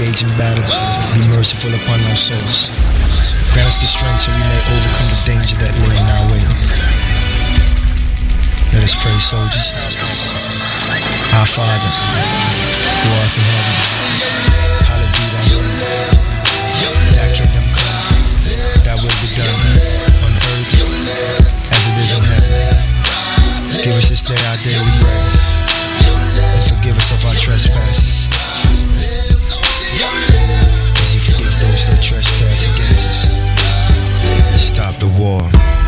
engage in battle. Be merciful upon our souls. Grant us the strength so we may overcome the danger that lay in our way. Let us pray, soldiers. Our Father, who art in heaven, hallowed be thy name. Thy kingdom come, thy will be done on earth as it is in heaven. Give us this day our daily bread, and forgive us of our trespasses, as you forgive those that trespass against us. And stop the war.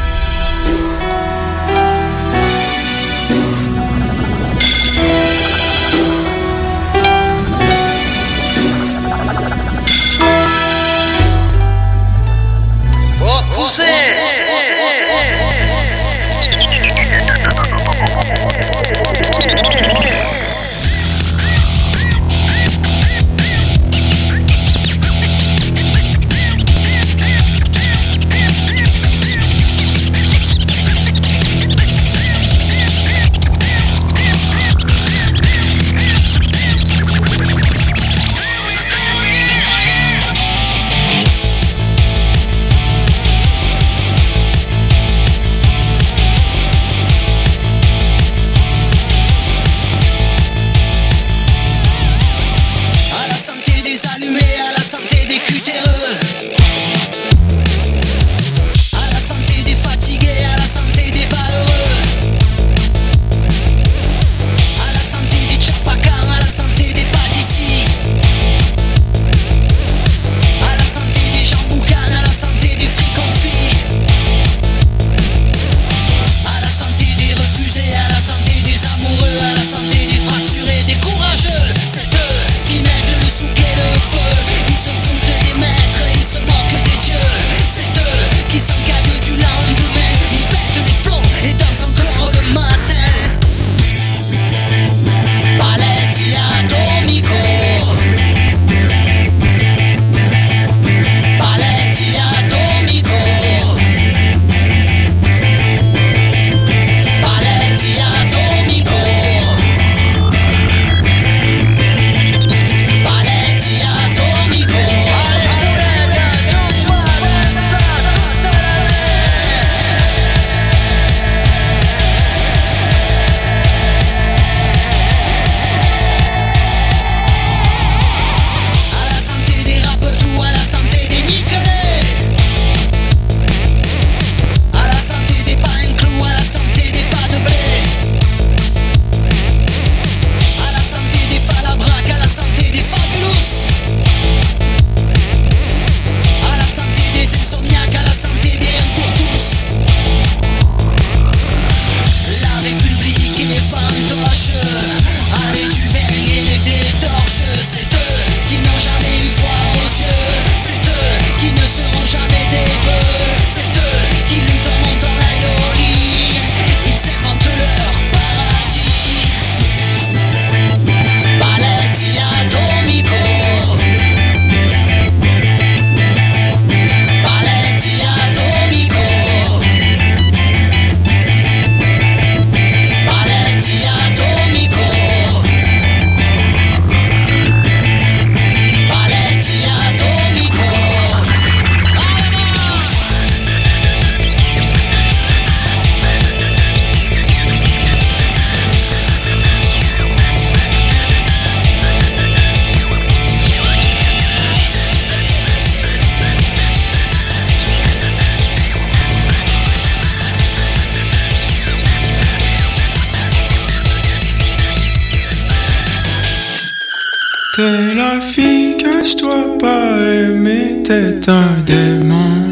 T'es la fille que je dois pas aimer, t'es un démon.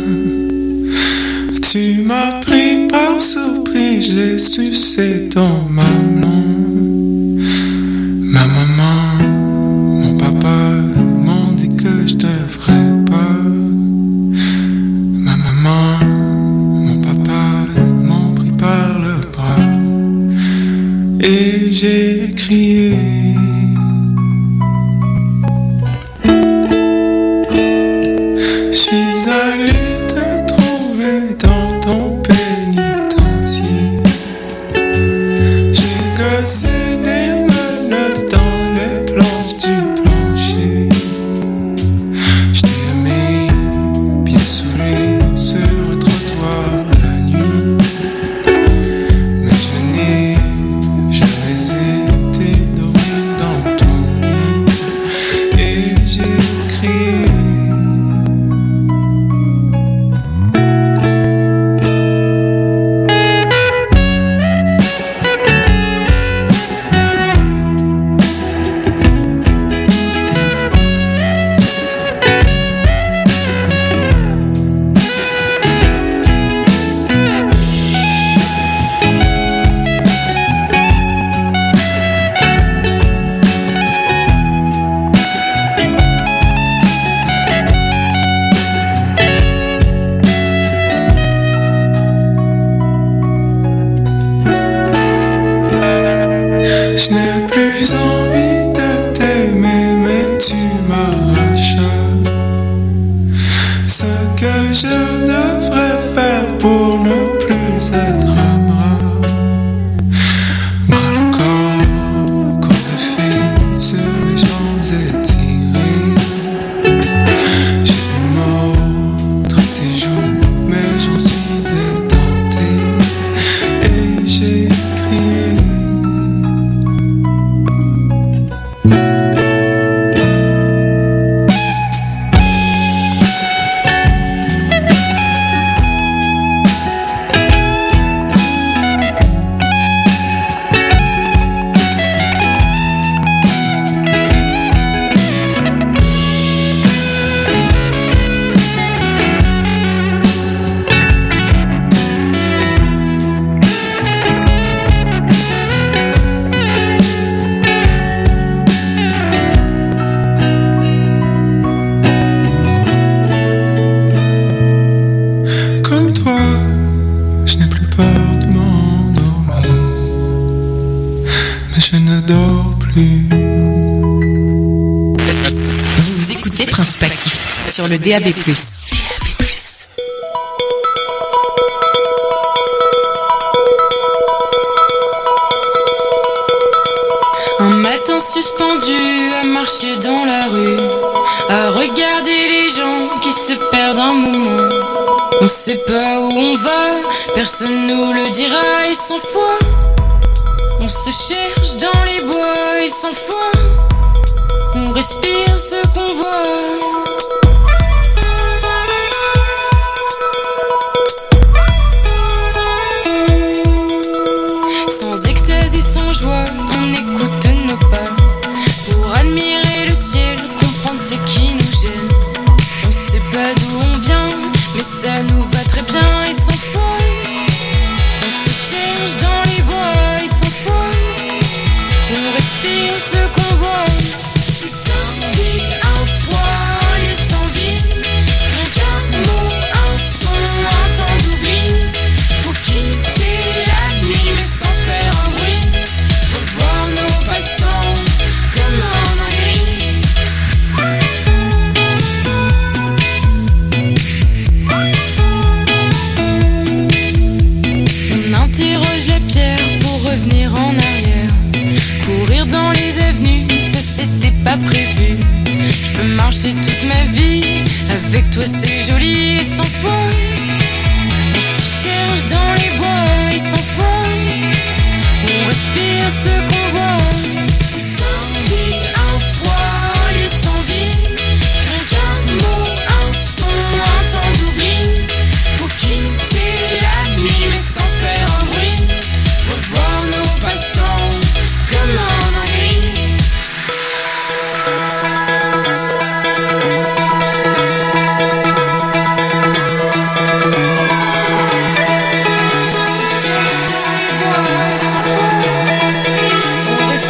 Tu m'as pris par surprise, j'ai sucé ton mamelon. Ma maman, mon papa m'ont dit que je devrais pas. Ma maman, mon papa m'ont pris par le bras. Et j'ai crié. je devrais faire pour ne plus être un bras? Bras le corps de fille sur mes jambes étirées. J'ai les mots très tes joues, mais j'en suis édenté et j'ai crié. Vous écoutez Principe Actif sur le DAB+. Un matin suspendu à marcher dans la rue, à regarder les gens qui se perdent un moment. On sait pas où on va, personne nous le dira et sans foi. On se cherche dans les bois et sans foi. On respire ce qu'on voit. Sans extase et sans joie, on écoute nos pas. Pour admirer le ciel, comprendre ce qui nous gêne. On sait pas d'où on vient, mais ça nous va très bien et sans foi. On se cherche dans les bois et sans foi. On respire ce qu'on voit. C'est un vide, un froid, un lieu sans vie. Rien qu'un mot, un son, un temps d'oubli. Pour quitter la nuit mais sans faire un bruit. Revoir nos passe-temps comme un ennui. On interroge la pierre pour revenir en arrière. Courir dans les avenues, ça c'était pas prévu. Je peux marcher toute ma vie, avec toi c'est joli et sans foi. On se cherche dans les bois et sans foi. On respire ce qu'on voit. C'est un vide, un froid, un lieu sans vie. Rien qu'un mot, un son, un temps d'oubli. Pour quitter la nuit mais sans faire un bruit. Revoir nos passe-temps comme un ennui. On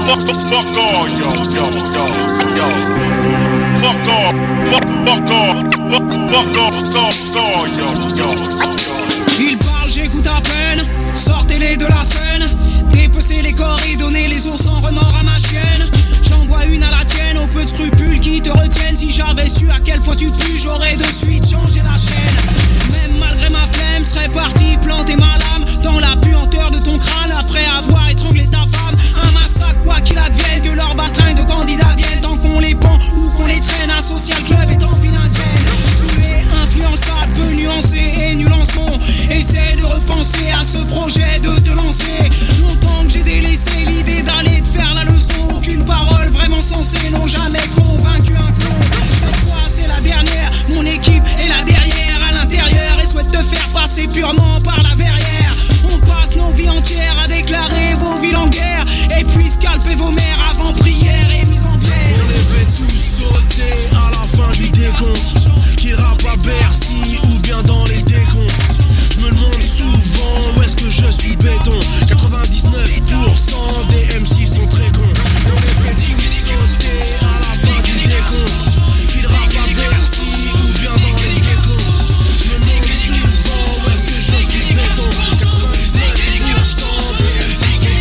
Fuck all, yo. Fuck all, yo. Il parle, j'écoute à peine. Sortez-les de la scène. Dépecer les corps et donner les os sans remords à ma chienne. J'envoie une à la tienne, aux peu de scrupules qui te retiennent. Si j'avais su à quel point tu pues, j'aurais de suite changé la chaîne. Même malgré ma flemme, serais parti planter ma lame dans la puanteur de ton crâne après avoir étranglé ta femme. Un massacre, quoi qu'il advienne, que leur baltrin de candidats viennent. Tant qu'on les pend ou qu'on les traîne, un social club est en file indienne. Tu es influençable, peu nuancé et nul en son. Essaie de repenser à ce projet de te lancer. Longtemps que j'ai délaissé l'idée d'aller te faire la leçon. Aucune parole vraiment sensée n'ont jamais convaincu un con. Cette fois c'est la dernière, mon équipe est là derrière à l'intérieur et souhaite te faire passer purement par la verrière. On passe nos vies entières à déclarer vos villes en guerre et puis scalper vos mères avant prière et mise en bière. On les fait tous sauter à la fin du décompte. Qui rappe à Bercy ou bien dans les décomptes. Je me demande souvent où est-ce que je suis béton. 99% des MC sont très cons. On les fait tous sauter à la fin du décompte. Qui rappe à Bercy ou bien dans les décomptes. Je me demande souvent où est-ce que je suis béton. 99% des MC sont très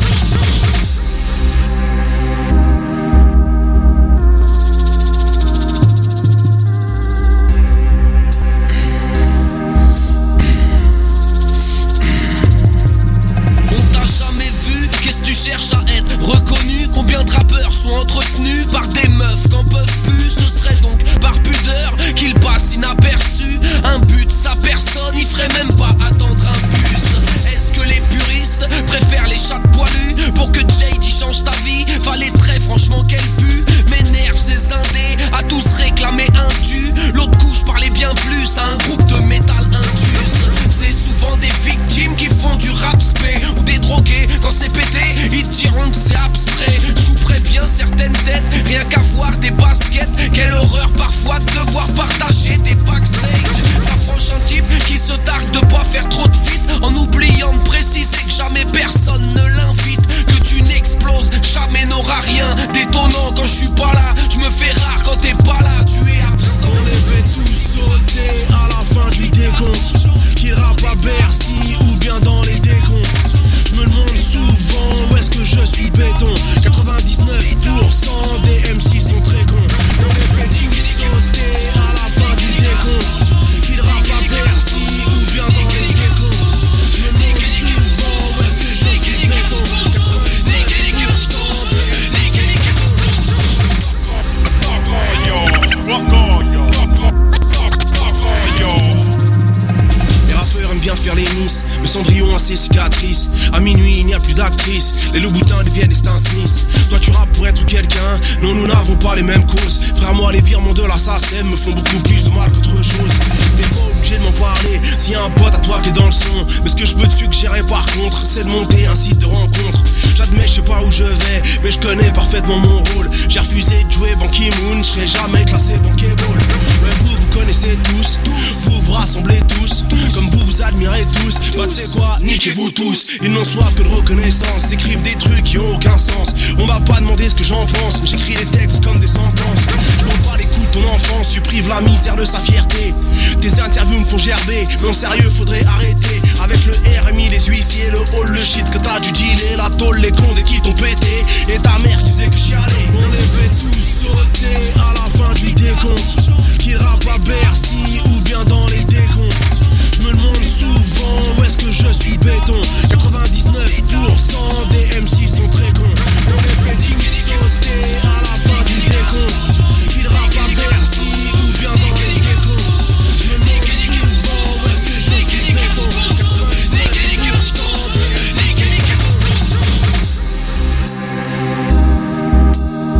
cherche à être reconnu. Combien de rappeurs sont entretenus par des meufs qu'en peuvent plus. Ce serait donc par pudeur qu'ils passent inaperçus. Un but, sa personne, il ferait même pas attendre un bus. Est-ce que les puristes préfèrent les chats poilus? Pour que JD change ta vie, fallait très franchement qu'elle pue. M'énerve ces indés, à tous réclamer un dû. L'autre couche parlait bien plus à un groupe de métal indus. C'est souvent des victimes qui font du rap spé ou des drogués. Quand c'est pété, ils diront que c'est abstrait. Je couperais bien certaines têtes, rien qu'à voir des baskets. Quelle horreur parfois de devoir partager des backstage. Ça franche un type qui se targue de pas faire trop de feat, en oubliant de préciser que jamais personne ne l'invite. Que tu n'exploses, jamais n'aura rien d'étonnant. Quand je suis pas là, je me fais rare. Quand t'es pas là, tu es absent. On les fait tous sauter à la fin du décompte. Qui rappe à Bercy ou bien dans les décomptes. Je me demande souvent où est-ce que je suis béton. 99% des MC sont très cons. On les fait tous sauter à la fin du décompte. Qui rappe à Bercy ou bien dans les décomptes. Je me demande souvent où est-ce que je suis béton. 99% des MC Les rappeurs aiment bien faire les miss, mais Cendrillon a ses cicatrices. À minuit il n'y a plus d'actrices, les loups-boutins deviennent des Stan Smith. Toi tu rappes pour être quelqu'un, non nous n'avons pas les mêmes causes. Frère moi les virements de la SACEM me font beaucoup plus de mal qu'autre chose. T'es pas obligé de m'en parler, s'il y a un pote à toi qui est dans le son. Mais ce que je peux te suggérer par contre, c'est de monter un site de rencontre. J'admets je sais pas où je vais, mais je connais parfaitement mon rôle. J'ai refusé de jouer Ban Ki-moon, je serai jamais classé bankable. Mais vous connaissez tous, vous vous rassemblez tous. Comme vous vous admirez tous, bah tu sais quoi, niquez-vous tous. Ils n'ont soif que de reconnaissance, écrivent des trucs qui ont aucun sens. On m'a pas demandé ce que j'en pense, mais j'écris des textes comme des sentences. Je prends pas les coups de ton enfance, tu prives la misère de sa fierté. Tes interviews me font gerber, non sérieux faudrait arrêter. Avec le RMI, les huissiers, le hall, le shit que t'as dû dealer. La tôle, les cons des qui t'ont pété, et ta mère qui faisait que chialer. On les fait tous sauter à la fin du décompte. Qui rappe à Bercy ou bien dans les décomptes. Je me demande souvent où est-ce que je suis béton. 99% des MC sont très cons. On les fait tous sauter à la fin du décompte. Qu'ils rappent à Bercy ou bien dans les décomptes. Je me demande souvent où est-ce que je suis béton. 99% des MC sont très cons.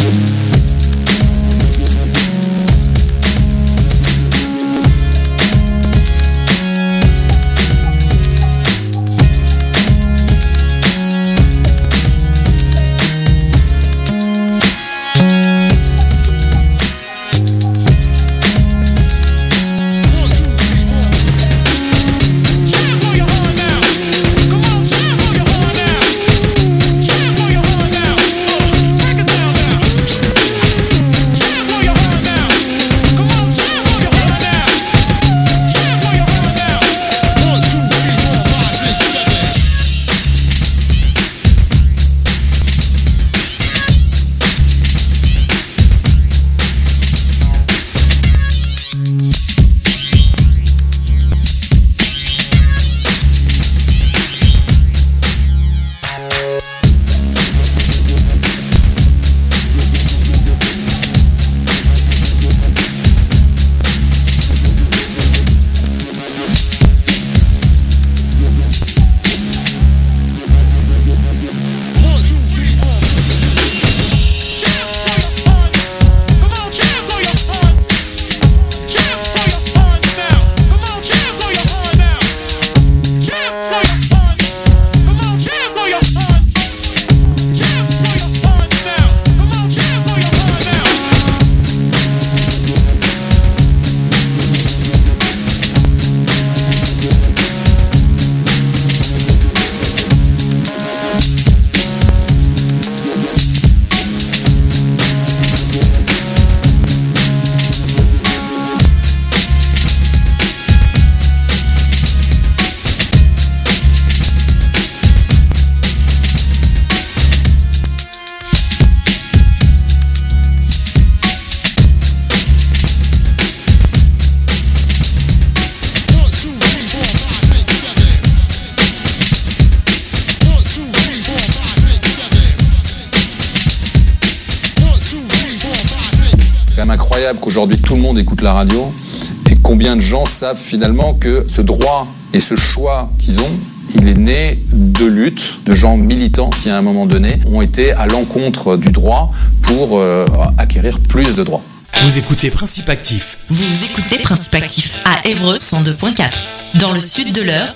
Qu'aujourd'hui tout le monde écoute la radio et combien de gens savent finalement que ce droit et ce choix qu'ils ont, il est né de luttes de gens militants qui à un moment donné ont été à l'encontre du droit pour acquérir plus de droits. Vous écoutez Principe Actif. Vous écoutez Principe Actif à Évreux 102.4. Dans le sud de l'Eure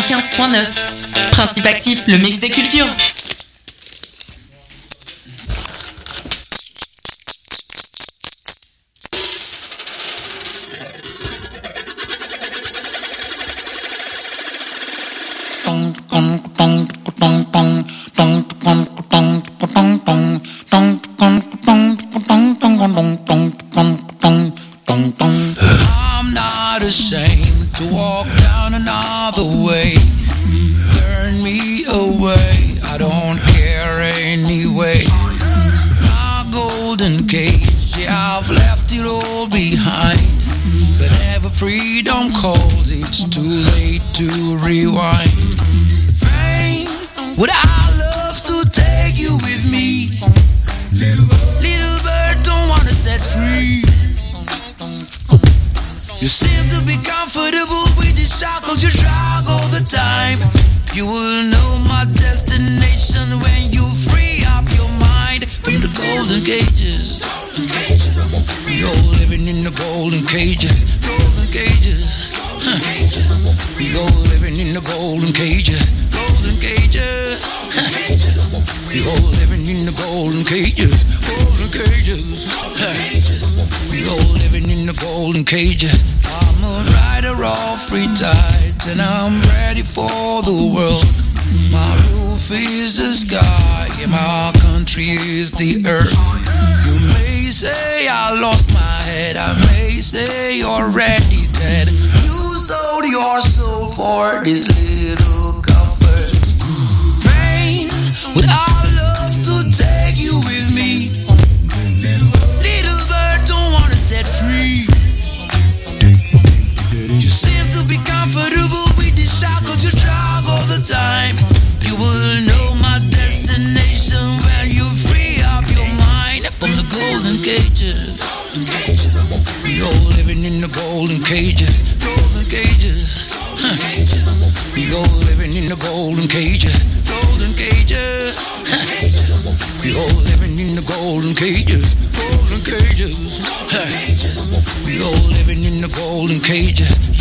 95.9. Principe Actif, le mix des cultures. I'm not ashamed to walk down another way. Turn me away, I don't care anyway. My golden cage, yeah, I've left it all behind. But ever freedom calls, it's too late to rewind. Fame, would I love to take you with me? Little bird don't wanna set free. You seem to be comfortable with the shackles you drag all the time. You will know my destination when you free up your mind from the golden cages. We all living in the golden cages. Golden cages. Huh. We all living in the golden cages. Golden cages. Huh. We all living in the golden cages. Golden cages. Huh. We all living in the golden cages. I'm a rider off free tides and I'm ready for the world. My roof is the sky and my country is the earth. You may say I lost my head, I may say you're already dead. You sold your soul for this little comfort. Rain, would I love to take you with me? Little bird don't wanna set free. You seem to be comfortable with the shackles you drag all the time. You will know my destination when you free up your mind from the golden cages. We all living in the golden cages. Golden cages. Huh. We all living in the golden cages. Golden cages. Huh. We all living in the golden cages. cage.